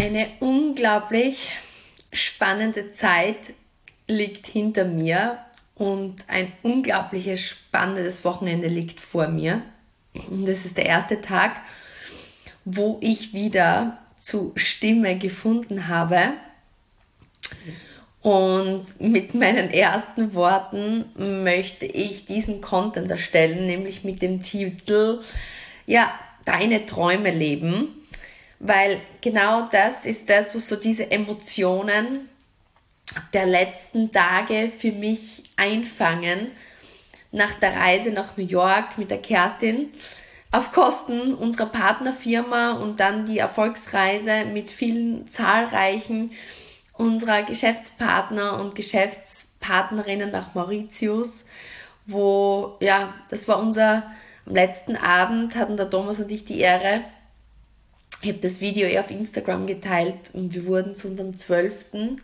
Eine unglaublich spannende Zeit liegt hinter mir und ein unglaubliches spannendes Wochenende liegt vor mir. Und das ist der erste Tag, wo ich wieder zur Stimme gefunden habe. Und mit meinen ersten Worten möchte ich diesen Content erstellen, nämlich mit dem Titel, ja, deine Träume leben. Weil genau das ist das, was so diese Emotionen der letzten Tage für mich einfangen. Nach der Reise nach New York mit der Kerstin auf Kosten unserer Partnerfirma und dann die Erfolgsreise mit vielen zahlreichen unserer Geschäftspartner und Geschäftspartnerinnen nach Mauritius, wo, ja, das war am letzten Abend hatten der Thomas und ich die Ehre. Ich habe das Video auf Instagram geteilt und wir wurden zu unserem 12.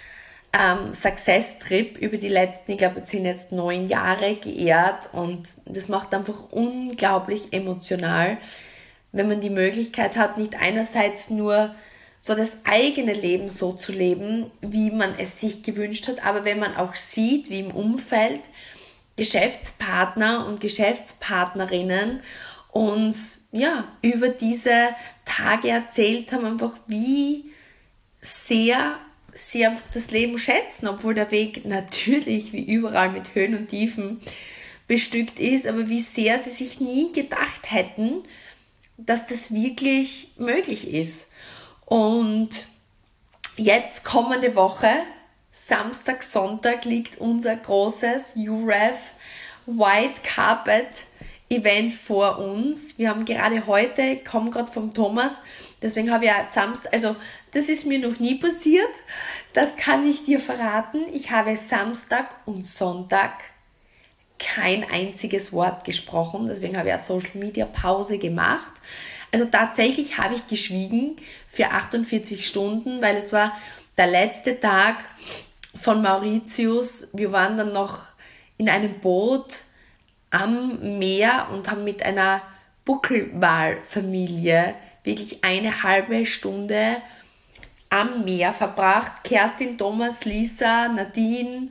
Success-Trip über die letzten, ich glaube, es sind jetzt 9 Jahre geehrt und das macht einfach unglaublich emotional, wenn man die Möglichkeit hat, nicht einerseits nur so das eigene Leben so zu leben, wie man es sich gewünscht hat, aber wenn man auch sieht, wie im Umfeld Geschäftspartner und Geschäftspartnerinnen uns ja über diese Tage erzählt haben, einfach wie sehr sie einfach das Leben schätzen, obwohl der Weg natürlich wie überall mit Höhen und Tiefen bestückt ist, aber wie sehr sie sich nie gedacht hätten, dass das wirklich möglich ist. Und jetzt kommende Woche, Samstag, Sonntag, liegt unser großes UREF White Carpet Event vor uns. Wir haben gerade heute, ich komme gerade vom Thomas, deswegen habe ich ja Samstag, also das ist mir noch nie passiert, das kann ich dir verraten. Ich habe Samstag und Sonntag kein einziges Wort gesprochen, deswegen habe ich eine Social Media Pause gemacht. Also tatsächlich habe ich geschwiegen für 48 Stunden, weil es war der letzte Tag von Mauritius. Wir waren dann noch in einem Boot am Meer und haben mit einer Buckelwalfamilie wirklich eine halbe Stunde am Meer verbracht. Kerstin, Thomas, Lisa, Nadine,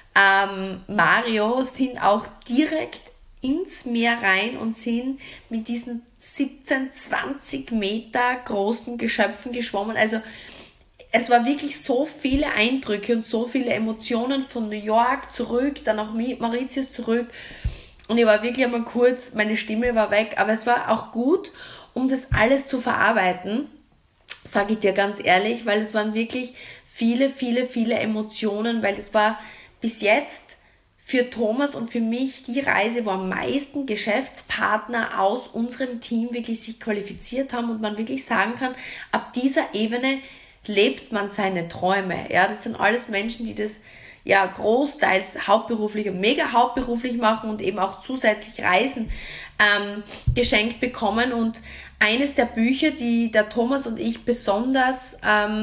Mario sind auch direkt ins Meer rein und sind mit diesen 17, 20 Meter großen Geschöpfen geschwommen. Also es war wirklich so viele Eindrücke und so viele Emotionen von New York zurück, dann auch Mauritius zurück. Und ich war wirklich einmal kurz, meine Stimme war weg, aber es war auch gut, um das alles zu verarbeiten, sage ich dir ganz ehrlich, weil es waren wirklich viele, viele, viele Emotionen, weil es war bis jetzt für Thomas und für mich die Reise, wo am meisten Geschäftspartner aus unserem Team wirklich sich qualifiziert haben und man wirklich sagen kann, ab dieser Ebene lebt man seine Träume. Ja, das sind alles Menschen, die das ja großteils hauptberuflich und mega hauptberuflich machen und eben auch zusätzlich Reisen geschenkt bekommen. Und eines der Bücher, die der Thomas und ich besonders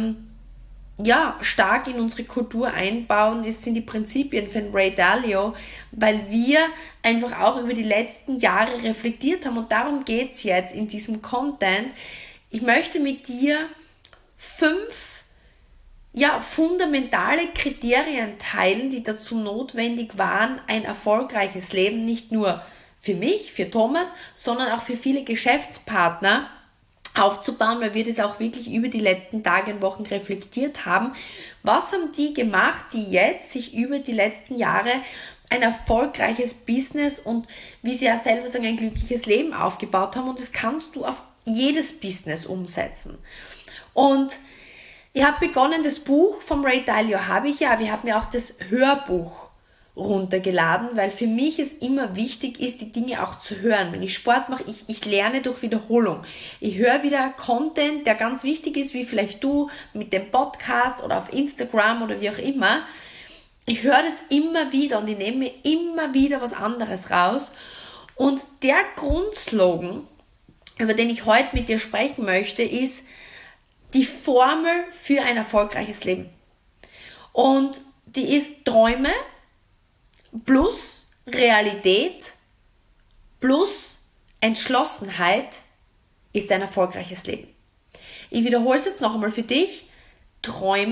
stark in unsere Kultur einbauen, sind die Prinzipien von Ray Dalio, weil wir einfach auch über die letzten Jahre reflektiert haben und darum geht es jetzt in diesem Content. Ich möchte mit dir 5 fundamentale Kriterien teilen, die dazu notwendig waren, ein erfolgreiches Leben nicht nur für mich, für Thomas, sondern auch für viele Geschäftspartner aufzubauen, weil wir das auch wirklich über die letzten Tage und Wochen reflektiert haben. Was haben die gemacht, die jetzt sich über die letzten Jahre ein erfolgreiches Business und, wie sie ja selber sagen, ein glückliches Leben aufgebaut haben? Und das kannst du auf jedes Business umsetzen. Und ich habe begonnen, das Buch vom Ray Dalio habe ich ja, aber ich habe mir auch das Hörbuch runtergeladen, weil für mich es immer wichtig ist, die Dinge auch zu hören. Wenn ich Sport mache, ich lerne durch Wiederholung. Ich höre wieder Content, der ganz wichtig ist, wie vielleicht du mit dem Podcast oder auf Instagram oder wie auch immer. Ich höre das immer wieder und ich nehme mir immer wieder was anderes raus. Und der Grundslogan, über den ich heute mit dir sprechen möchte, ist die Formel für ein erfolgreiches Leben. Und die ist Träume plus Realität plus Entschlossenheit ist ein erfolgreiches Leben. Ich wiederhole es jetzt noch einmal für dich. Träume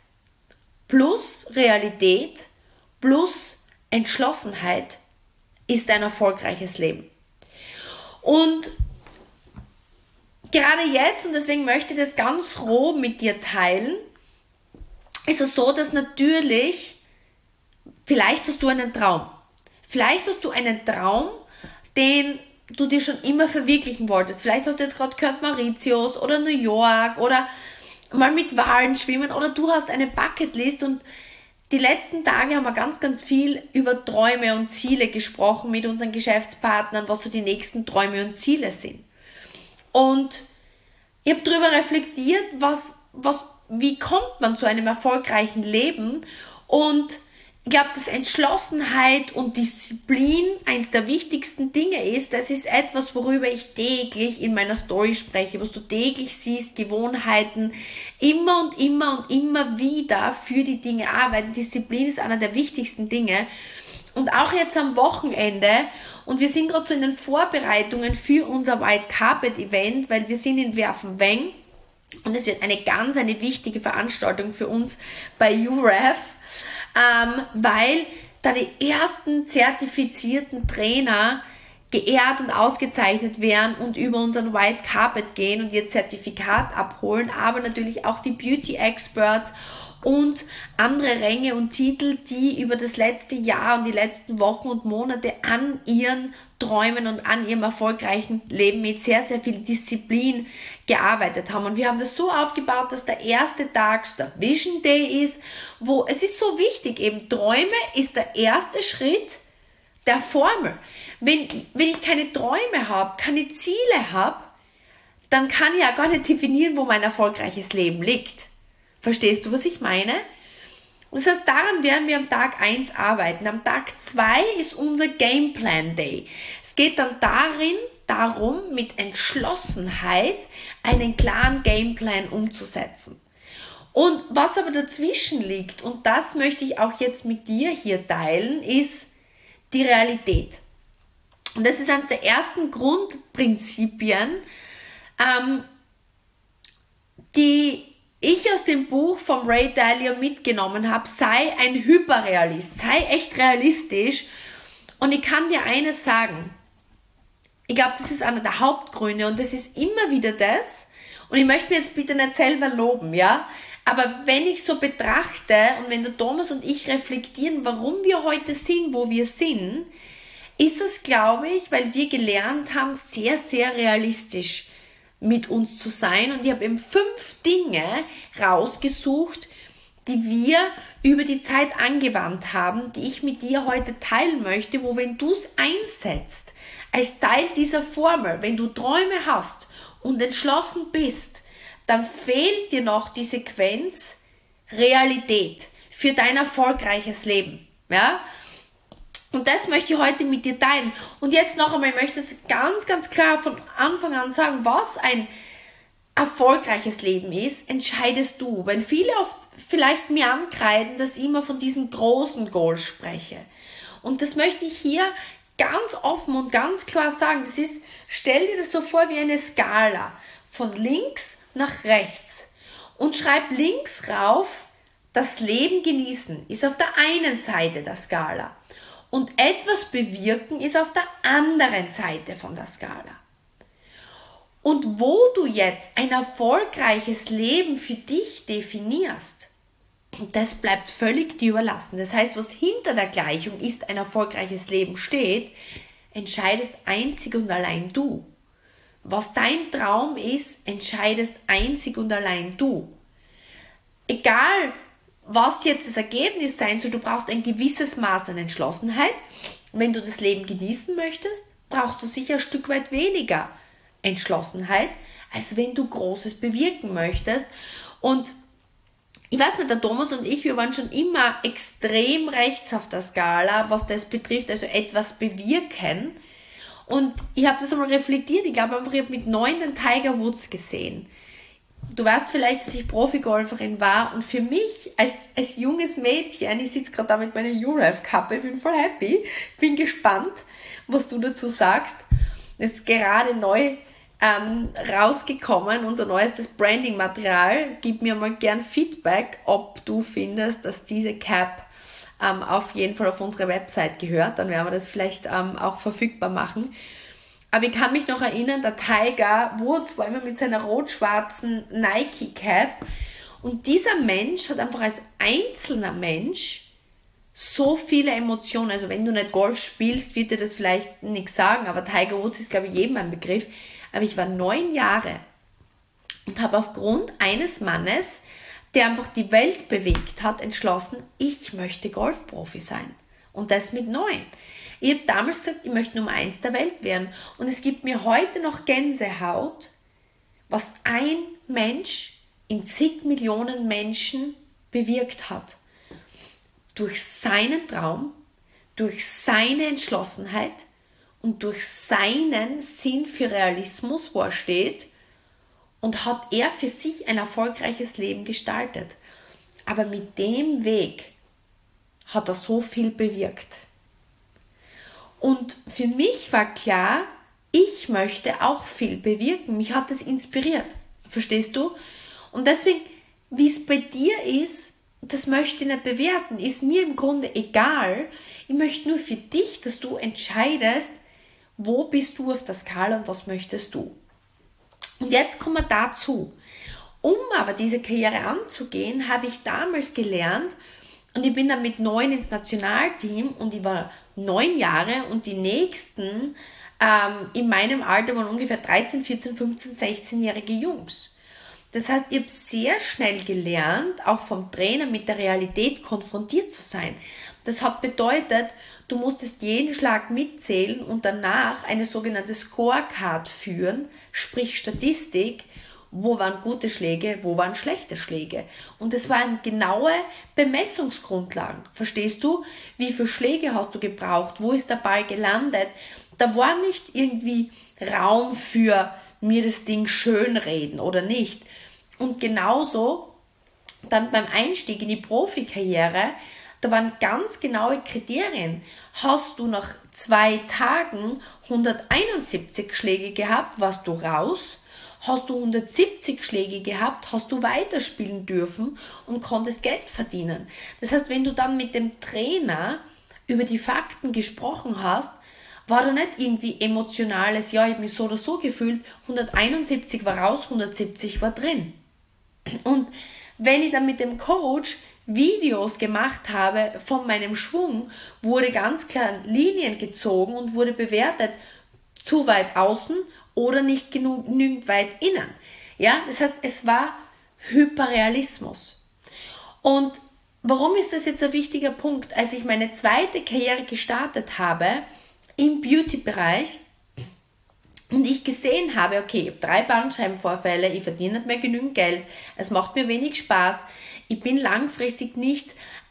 plus Realität plus Entschlossenheit ist ein erfolgreiches Leben. Und gerade jetzt, und deswegen möchte ich das ganz roh mit dir teilen, ist es so, dass natürlich, vielleicht hast du einen Traum. Vielleicht hast du einen Traum, den du dir schon immer verwirklichen wolltest. Vielleicht hast du jetzt gerade gehört, Mauritius oder New York oder mal mit Walen schwimmen oder du hast eine Bucketlist. Und die letzten Tage haben wir ganz, ganz viel über Träume und Ziele gesprochen mit unseren Geschäftspartnern, was so die nächsten Träume und Ziele sind. Und ich habe darüber reflektiert, wie kommt man zu einem erfolgreichen Leben. Und ich glaube, dass Entschlossenheit und Disziplin eines der wichtigsten Dinge ist. Das ist etwas, worüber ich täglich in meiner Story spreche, was du täglich siehst, Gewohnheiten, immer und immer und immer wieder für die Dinge arbeiten. Disziplin ist einer der wichtigsten Dinge. Und auch jetzt am Wochenende, und wir sind gerade so in den Vorbereitungen für unser White Carpet Event, weil wir sind in Werfenweng und es wird eine wichtige Veranstaltung für uns bei UREF, weil da die ersten zertifizierten Trainer geehrt und ausgezeichnet werden und über unseren White Carpet gehen und ihr Zertifikat abholen, aber natürlich auch die Beauty Experts und andere Ränge und Titel, die über das letzte Jahr und die letzten Wochen und Monate an ihren Träumen und an ihrem erfolgreichen Leben mit sehr, sehr viel Disziplin gearbeitet haben. Und wir haben das so aufgebaut, dass der erste Tag der Vision Day ist, wo es ist so wichtig, eben Träume ist der erste Schritt der Formel. Wenn ich keine Träume habe, keine Ziele habe, dann kann ich ja gar nicht definieren, wo mein erfolgreiches Leben liegt. Verstehst du, was ich meine? Das heißt, daran werden wir am Tag 1 arbeiten. Am Tag 2 ist unser Gameplan Day. Es geht dann darum, mit Entschlossenheit einen klaren Gameplan umzusetzen. Und was aber dazwischen liegt, und das möchte ich auch jetzt mit dir hier teilen, ist die Realität. Und das ist eines der ersten Grundprinzipien, die ich aus dem Buch von Ray Dalio mitgenommen habe. Sei ein Hyperrealist, sei echt realistisch. Und ich kann dir eines sagen, ich glaube, das ist einer der Hauptgründe und das ist immer wieder das, und ich möchte mir jetzt bitte nicht selber loben, ja, aber wenn ich so betrachte und wenn der Thomas und ich reflektieren, warum wir heute sind, wo wir sind, ist es, glaube ich, weil wir gelernt haben, sehr, sehr realistisch mit uns zu sein. Und ich habe eben 5 Dinge rausgesucht, die wir über die Zeit angewandt haben, die ich mit dir heute teilen möchte, wo, wenn du es einsetzt, als Teil dieser Formel, wenn du Träume hast und entschlossen bist, dann fehlt dir noch die Sequenz Realität für dein erfolgreiches Leben. Ja? Und das möchte ich heute mit dir teilen. Und jetzt noch einmal, ich möchte es ganz, ganz klar von Anfang an sagen, was ein erfolgreiches Leben ist, entscheidest du. Weil viele oft vielleicht mir ankreiden, dass ich immer von diesen großen Goals spreche. Und das möchte ich hier ganz offen und ganz klar sagen. Das ist, stell dir das so vor wie eine Skala. Von links nach rechts. Und schreib links rauf, das Leben genießen ist auf der einen Seite der Skala. Und etwas bewirken ist auf der anderen Seite von der Skala. Und wo du jetzt ein erfolgreiches Leben für dich definierst, das bleibt völlig dir überlassen. Das heißt, was hinter der Gleichung ist, ein erfolgreiches Leben steht, entscheidest einzig und allein du. Was dein Traum ist, entscheidest einzig und allein du. Egal, was jetzt das Ergebnis sein soll, du brauchst ein gewisses Maß an Entschlossenheit. Wenn du das Leben genießen möchtest, brauchst du sicher ein Stück weit weniger Entschlossenheit, als wenn du Großes bewirken möchtest. Und ich weiß nicht, der Thomas und ich, wir waren schon immer extrem rechts auf der Skala, was das betrifft, also etwas bewirken. Und ich habe das einmal reflektiert, ich glaube einfach, ich habe mit 9 den Tiger Woods gesehen. Du weißt vielleicht, dass ich Profigolferin war und für mich als junges Mädchen, ich sitze gerade da mit meiner UREF-Kappe, ich bin voll happy, bin gespannt, was du dazu sagst. Das ist gerade neu rausgekommen, unser neuestes Branding-Material. Gib mir mal gern Feedback, ob du findest, dass diese Cap auf jeden Fall auf unsere Website gehört. Dann werden wir das vielleicht auch verfügbar machen. Aber ich kann mich noch erinnern, der Tiger Woods war immer mit seiner rot-schwarzen Nike Cap. Und dieser Mensch hat einfach als einzelner Mensch so viele Emotionen. Also wenn du nicht Golf spielst, wird dir das vielleicht nichts sagen, aber Tiger Woods ist, glaube ich, jedem ein Begriff. Aber ich war 9 Jahre und habe aufgrund eines Mannes, der einfach die Welt bewegt hat, entschlossen, ich möchte Golfprofi sein. Und das mit 9. Ich habe damals gesagt, ich möchte Nummer 1 der Welt werden. Und es gibt mir heute noch Gänsehaut, was ein Mensch in zig Millionen Menschen bewirkt hat. Durch seinen Traum, durch seine Entschlossenheit und durch seinen Sinn für Realismus, wo er steht, und hat er für sich ein erfolgreiches Leben gestaltet. Aber mit dem Weg hat er so viel bewirkt. Und für mich war klar, ich möchte auch viel bewirken. Mich hat das inspiriert. Verstehst du? Und deswegen, wie es bei dir ist, das möchte ich nicht bewerten, ist mir im Grunde egal. Ich möchte nur für dich, dass du entscheidest, wo bist du auf der Skala und was möchtest du. Und jetzt kommen wir dazu. Um aber diese Karriere anzugehen, habe ich damals gelernt, und ich bin dann mit 9 ins Nationalteam und ich war 9 Jahre und die nächsten in meinem Alter waren ungefähr 13, 14, 15, 16-jährige Jungs. Das heißt, ich habe sehr schnell gelernt, auch vom Trainer mit der Realität konfrontiert zu sein. Das hat bedeutet, du musstest jeden Schlag mitzählen und danach eine sogenannte Scorecard führen, sprich Statistik, wo waren gute Schläge, wo waren schlechte Schläge. Und es waren genaue Bemessungsgrundlagen. Verstehst du? Wie viele Schläge hast du gebraucht? Wo ist der Ball gelandet? Da war nicht irgendwie Raum für mir das Ding schönreden oder nicht. Und genauso dann beim Einstieg in die Profikarriere, da waren ganz genaue Kriterien. Hast du nach 2 Tagen 171 Schläge gehabt, warst du raus. Hast du 170 Schläge gehabt, hast du weiterspielen dürfen und konntest Geld verdienen. Das heißt, wenn du dann mit dem Trainer über die Fakten gesprochen hast, war da nicht irgendwie emotionales, ja, ich habe mich so oder so gefühlt, 171 war raus, 170 war drin. Und wenn ich dann mit dem Coach Videos gemacht habe von meinem Schwung, wurde ganz klar Linien gezogen und wurde bewertet, zu weit außen oder nicht genügend weit innen. Ja, das heißt, es war Hyperrealismus. Und warum ist das jetzt ein wichtiger Punkt? Als ich meine zweite Karriere gestartet habe im Beauty-Bereich und ich gesehen habe, okay, ich habe 3 Bandscheibenvorfälle, ich verdiene nicht mehr genügend Geld, es macht mir wenig Spaß, ich bin langfristig nicht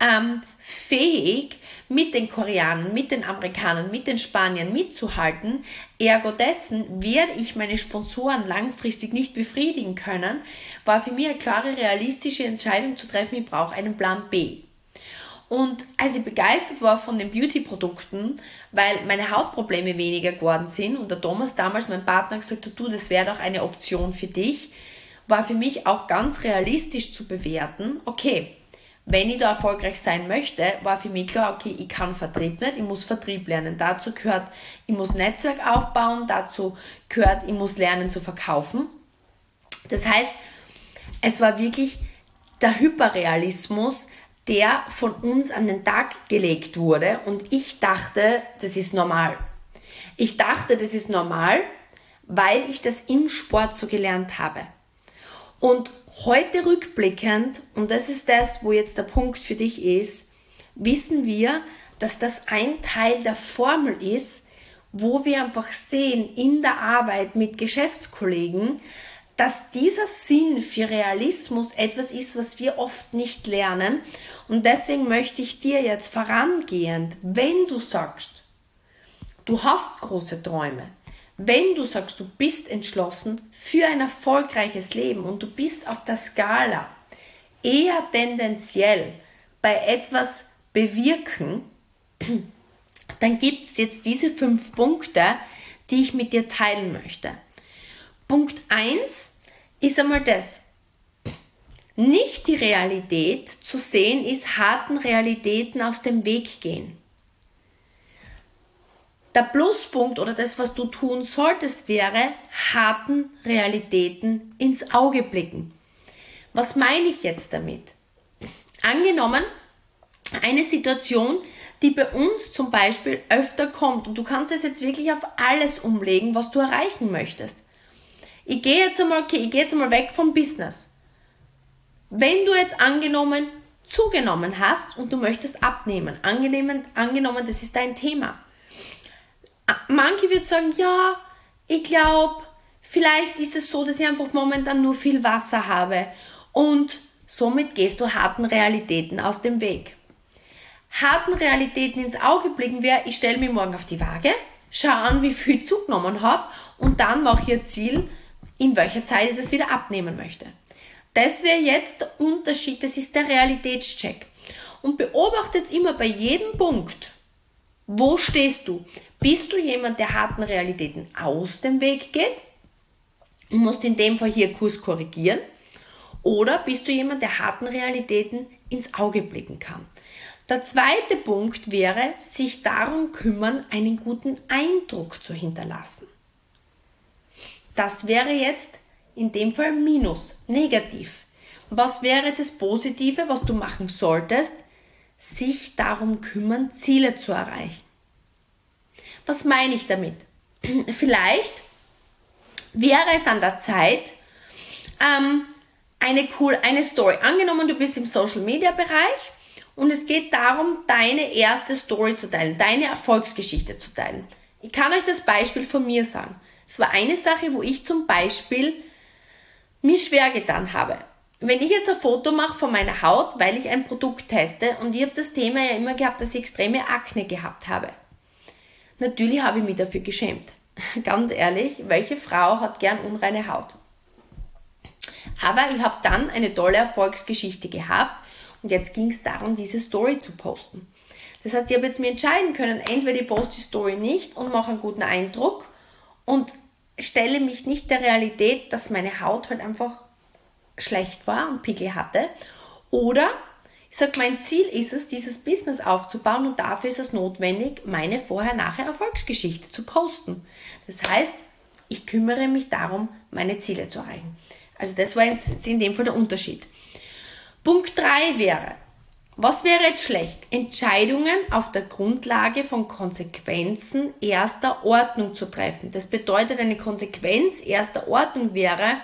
fähig, mit den Koreanern, mit den Amerikanern, mit den Spaniern mitzuhalten. Ergo dessen werde ich meine Sponsoren langfristig nicht befriedigen können, war für mich eine klare, realistische Entscheidung zu treffen, ich brauche einen Plan B. Und als ich begeistert war von den Beauty-Produkten, weil meine Hautprobleme weniger geworden sind und der Thomas damals, mein Partner, gesagt hat, du, das wäre doch eine Option für dich, war für mich auch ganz realistisch zu bewerten, okay, wenn ich da erfolgreich sein möchte, war für mich klar, okay, ich kann Vertrieb nicht, ich muss Vertrieb lernen. Dazu gehört, ich muss Netzwerk aufbauen, dazu gehört, ich muss lernen zu verkaufen. Das heißt, es war wirklich der Hyperrealismus, der von uns an den Tag gelegt wurde und ich dachte, das ist normal. Ich dachte, das ist normal, weil ich das im Sport so gelernt habe. Und heute rückblickend, und das ist das, wo jetzt der Punkt für dich ist, wissen wir, dass das ein Teil der Formel ist, wo wir einfach sehen in der Arbeit mit Geschäftskollegen, dass dieser Sinn für Realismus etwas ist, was wir oft nicht lernen. Und deswegen möchte ich dir jetzt vorangehend, wenn du sagst, du hast große Träume, wenn du sagst, du bist entschlossen für ein erfolgreiches Leben und du bist auf der Skala eher tendenziell bei etwas bewirken, dann gibt es jetzt diese 5 Punkte, die ich mit dir teilen möchte. Punkt 1 ist einmal das. Nicht die Realität zu sehen ist harten Realitäten aus dem Weg gehen. Der Pluspunkt oder das, was du tun solltest, wäre harten Realitäten ins Auge blicken. Was meine ich jetzt damit? Angenommen, eine Situation, die bei uns zum Beispiel öfter kommt und du kannst es jetzt wirklich auf alles umlegen, was du erreichen möchtest. Ich gehe jetzt einmal weg vom Business. Wenn du jetzt angenommen zugenommen hast und du möchtest abnehmen, angenommen, das ist dein Thema. Manche würden sagen, ja, ich glaube, vielleicht ist es so, dass ich einfach momentan nur viel Wasser habe und somit gehst du harten Realitäten aus dem Weg. Harten Realitäten ins Auge blicken wäre, ich stelle mich morgen auf die Waage, schaue an, wie viel ich zugenommen habe und dann mache ich ein Ziel, in welcher Zeit ich das wieder abnehmen möchte. Das wäre jetzt der Unterschied, das ist der Realitätscheck. Und beobachte jetzt immer bei jedem Punkt, wo stehst du? Bist du jemand, der harten Realitäten aus dem Weg geht und musst in dem Fall hier Kurs korrigieren? Oder bist du jemand, der harten Realitäten ins Auge blicken kann? Der zweite Punkt wäre, sich darum kümmern, einen guten Eindruck zu hinterlassen. Das wäre jetzt in dem Fall Minus, negativ. Was wäre das Positive, was du machen solltest? Sich darum kümmern, Ziele zu erreichen. Was meine ich damit? Vielleicht wäre es an der Zeit, eine Story. Angenommen, du bist im Social Media Bereich und es geht darum, deine erste Story zu teilen, deine Erfolgsgeschichte zu teilen. Ich kann euch das Beispiel von mir sagen. Es war eine Sache, wo ich zum Beispiel mich schwer getan habe. Wenn ich jetzt ein Foto mache von meiner Haut, weil ich ein Produkt teste und ich habe das Thema ja immer gehabt, dass ich extreme Akne gehabt habe. Natürlich habe ich mich dafür geschämt. Ganz ehrlich, welche Frau hat gern unreine Haut? Aber ich habe dann eine tolle Erfolgsgeschichte gehabt und jetzt ging es darum, diese Story zu posten. Das heißt, ich habe jetzt mir entscheiden können, entweder ich poste die Story nicht und mache einen guten Eindruck und stelle mich nicht der Realität, dass meine Haut halt einfach schlecht war und Pickel hatte. Oder ich sage, mein Ziel ist es, dieses Business aufzubauen und dafür ist es notwendig, meine Vorher-Nachher-Erfolgsgeschichte zu posten. Das heißt, ich kümmere mich darum, meine Ziele zu erreichen. Also das war jetzt in dem Fall der Unterschied. Punkt 3 wäre, was wäre jetzt schlecht? Entscheidungen auf der Grundlage von Konsequenzen erster Ordnung zu treffen. Das bedeutet, eine Konsequenz erster Ordnung wäre,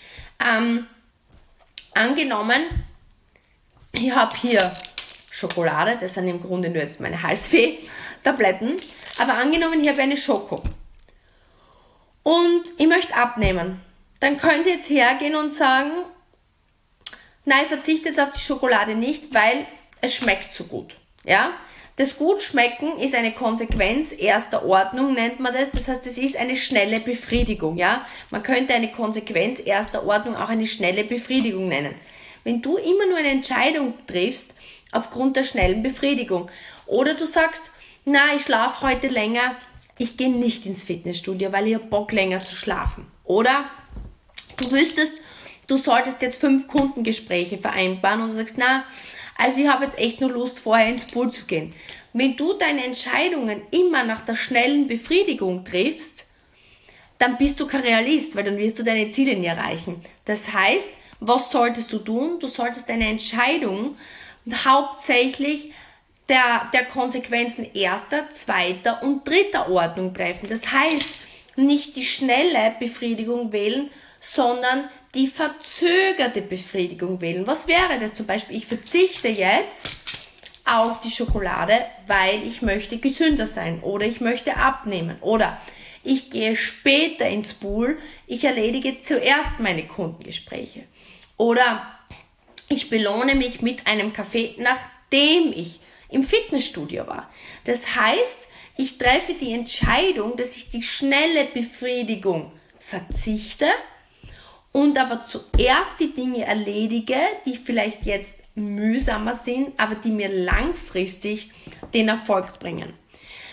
angenommen, ich habe hier Schokolade, das sind im Grunde nur jetzt meine Halsweh-Tabletten, aber angenommen, ich habe eine Schoko und ich möchte abnehmen, dann könnt ihr jetzt hergehen und sagen, nein, ich verzichte jetzt auf die Schokolade nicht, weil es schmeckt so gut. Ja? Das Gutschmecken ist eine Konsequenz erster Ordnung, nennt man das. Das heißt, es ist eine schnelle Befriedigung. Ja? Man könnte eine Konsequenz erster Ordnung auch eine schnelle Befriedigung nennen. Wenn du immer nur eine Entscheidung triffst aufgrund der schnellen Befriedigung oder du sagst, na, ich schlafe heute länger, ich gehe nicht ins Fitnessstudio, weil ich habe Bock länger zu schlafen. Oder du wüsstest, du solltest jetzt 5 Kundengespräche vereinbaren und du sagst, na, also ich habe jetzt echt nur Lust, vorher ins Pool zu gehen. Wenn du deine Entscheidungen immer nach der schnellen Befriedigung triffst, dann bist du kein Realist, weil dann wirst du deine Ziele nie erreichen. Das heißt, was solltest du tun? Du solltest deine Entscheidung hauptsächlich der Konsequenzen erster, zweiter und dritter Ordnung treffen. Das heißt, nicht die schnelle Befriedigung wählen, sondern die verzögerte Befriedigung wählen. Was wäre das zum Beispiel? Ich verzichte jetzt auf die Schokolade, weil ich möchte gesünder sein oder ich möchte abnehmen oder ich gehe später ins Pool, ich erledige zuerst meine Kundengespräche oder ich belohne mich mit einem Kaffee, nachdem ich im Fitnessstudio war. Das heißt, ich treffe die Entscheidung, dass ich die schnelle Befriedigung verzichte und aber zuerst die Dinge erledige, die vielleicht jetzt mühsamer sind, aber die mir langfristig den Erfolg bringen.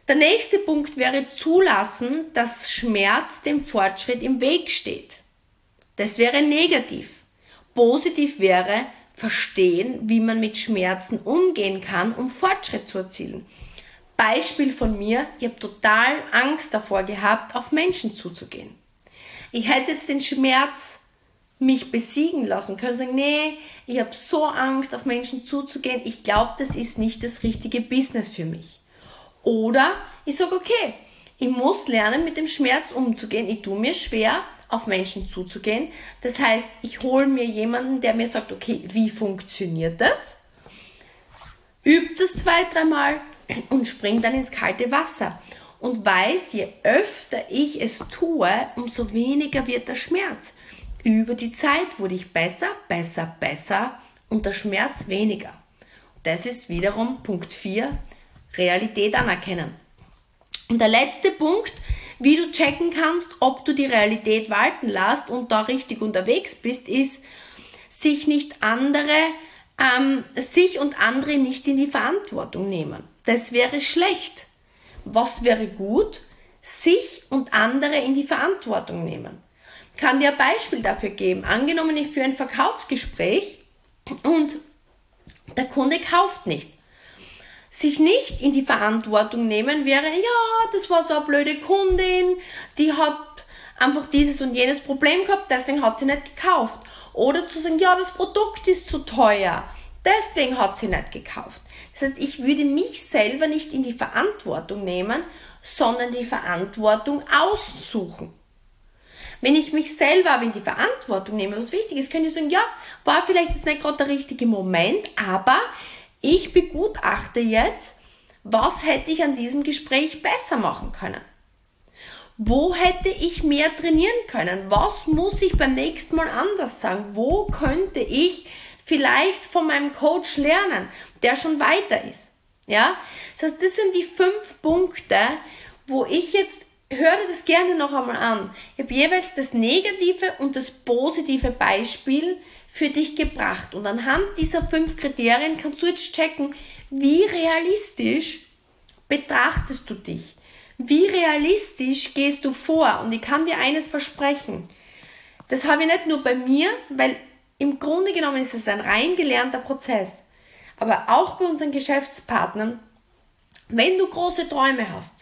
Der nächste Punkt wäre zulassen, dass Schmerz dem Fortschritt im Weg steht. Das wäre negativ. Positiv wäre verstehen, wie man mit Schmerzen umgehen kann, um Fortschritt zu erzielen. Beispiel von mir, ich habe total Angst davor gehabt, auf Menschen zuzugehen. Ich hätte jetzt den Schmerz mich besiegen lassen können, sagen, nee, ich habe so Angst, auf Menschen zuzugehen, ich glaube, das ist nicht das richtige Business für mich. Oder ich sage, okay, ich muss lernen, mit dem Schmerz umzugehen, ich tue mir schwer, auf Menschen zuzugehen. Das heißt, ich hole mir jemanden, der mir sagt, okay, wie funktioniert das? Übe das 2-3 Mal und spring dann ins kalte Wasser. Und weiß, je öfter ich es tue, umso weniger wird der Schmerz. Über die Zeit wurde ich besser und der Schmerz weniger. Das ist wiederum Punkt 4, Realität anerkennen. Und der letzte Punkt, wie du checken kannst, ob du die Realität walten lässt und da richtig unterwegs bist, ist, sich und andere nicht in die Verantwortung nehmen. Das wäre schlecht. Was wäre gut? Sich und andere in die Verantwortung nehmen. Ich kann dir ein Beispiel dafür geben. Angenommen, ich führe ein Verkaufsgespräch und der Kunde kauft nicht. Sich nicht in die Verantwortung nehmen wäre, ja, das war so eine blöde Kundin, die hat einfach dieses und jenes Problem gehabt, deswegen hat sie nicht gekauft. Oder zu sagen, ja, das Produkt ist zu teuer, deswegen hat sie nicht gekauft. Das heißt, ich würde mich selber nicht in die Verantwortung nehmen, sondern die Verantwortung aussuchen. Wenn ich mich selber aber in die Verantwortung nehme, was wichtig ist, könnte ich sagen, ja, war vielleicht jetzt nicht gerade der richtige Moment, aber ich begutachte jetzt, was hätte ich an diesem Gespräch besser machen können? Wo hätte ich mehr trainieren können? Was muss ich beim nächsten Mal anders sagen? Wo könnte ich vielleicht von meinem Coach lernen, der schon weiter ist? Ja? Das heißt, das sind die 5 Punkte, wo ich jetzt, hör dir das gerne noch einmal an. Ich habe jeweils das negative und das positive Beispiel für dich gebracht. Und anhand dieser 5 Kriterien kannst du jetzt checken, wie realistisch betrachtest du dich? Wie realistisch gehst du vor? Und ich kann dir eines versprechen. Das habe ich nicht nur bei mir, weil im Grunde genommen ist es ein rein gelernter Prozess. Aber auch bei unseren Geschäftspartnern, wenn du große Träume hast,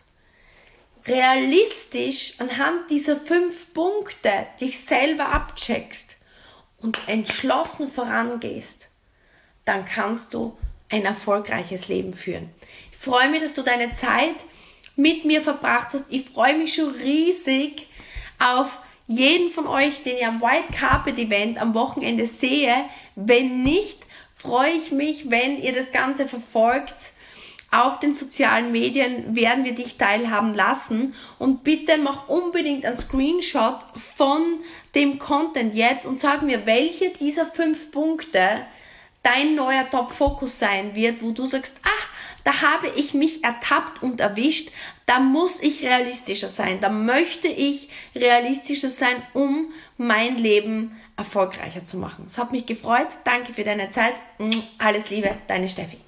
realistisch anhand dieser 5 Punkte dich selber abcheckst und entschlossen vorangehst, dann kannst du ein erfolgreiches Leben führen. Ich freue mich, dass du deine Zeit mit mir verbracht hast. Ich freue mich schon riesig auf jeden von euch, den ich am White Carpet Event am Wochenende sehe. Wenn nicht, freue ich mich, wenn ihr das Ganze verfolgt. Auf den sozialen Medien werden wir dich teilhaben lassen und bitte mach unbedingt einen Screenshot von dem Content jetzt und sag mir, welche dieser 5 Punkte dein neuer Top-Fokus sein wird, wo du sagst, da habe ich mich ertappt und erwischt, da muss ich realistischer sein, da möchte ich realistischer sein, um mein Leben erfolgreicher zu machen. Es hat mich gefreut, danke für deine Zeit, alles Liebe, deine Steffi.